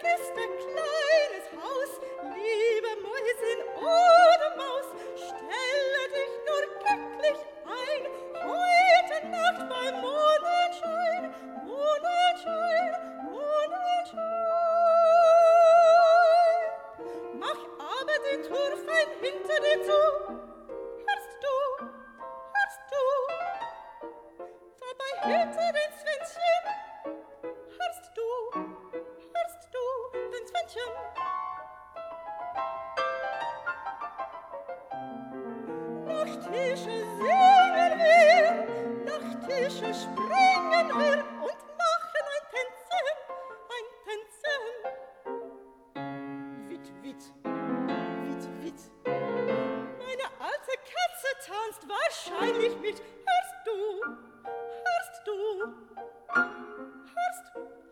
ist ein kleines Haus, liebe Mäusin oder Maus, stelle dich nur glücklich ein, heute Nacht beim Mondenschein, Mondenschein, Mondenschein. Mach aber die Tür fein hinter dir zu, hörst du, dabei hüte den Zwänchen, hörst du, den Zwänchen. Nach Tische singen wir, nach Tische springen wir und machen ein Tänzchen, ein Tänzchen. Witt, witt, witt, witt. Meine alte Katze tanzt wahrscheinlich mit. Hörst du, hörst du, hörst du?